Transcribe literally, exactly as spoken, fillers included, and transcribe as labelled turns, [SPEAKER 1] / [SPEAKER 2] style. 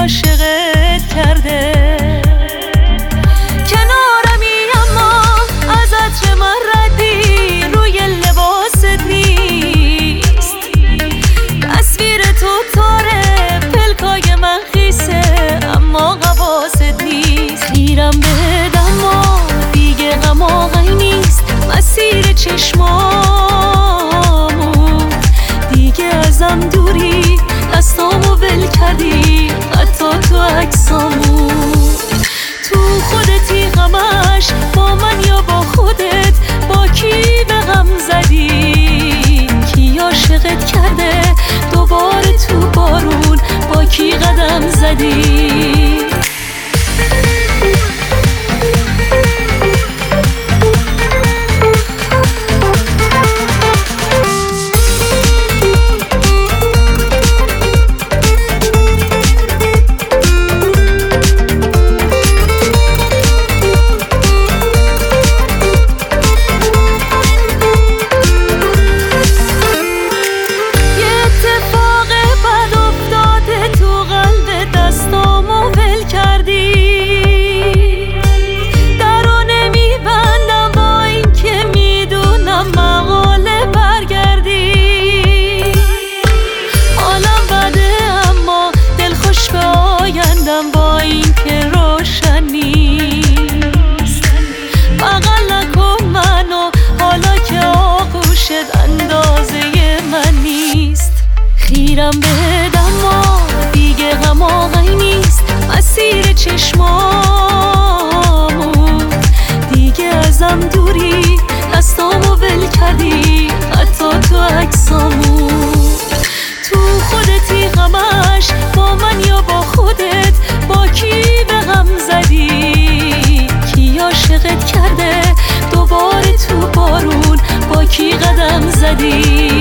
[SPEAKER 1] عاشقت کرده. کنارمی اما از عطر من ردی روی لباست نیست. تصویر تو تاره پلکای من خیسه اما حواست نیست. خیرم بهت اما دیگه غم آقای نیست. مسیر چشمامو دیگه ازم دوری، دستامو ول کردی حتی تو عکسامو. تو خودتی غمش با من یا با خودت، با کی به غم زدی؟ کی عاشقت کرده دوباره تو بارون؟ با کی قدم زدی؟ با این که روشن نیست، بغل نکن منو حالا که آغوشت اندازه من نیست. خیرم بهت اما دیگه غم آقای نیست. مسیر چشمامو دیگه ازم دوری، دستامو ول کردی حتی تو عکسامو. تو خودتی غمش با من یا با خودت، با کی به غم زدی؟ کی عاشقت کرده دوباره تو بارون؟ با کی قدم زدی؟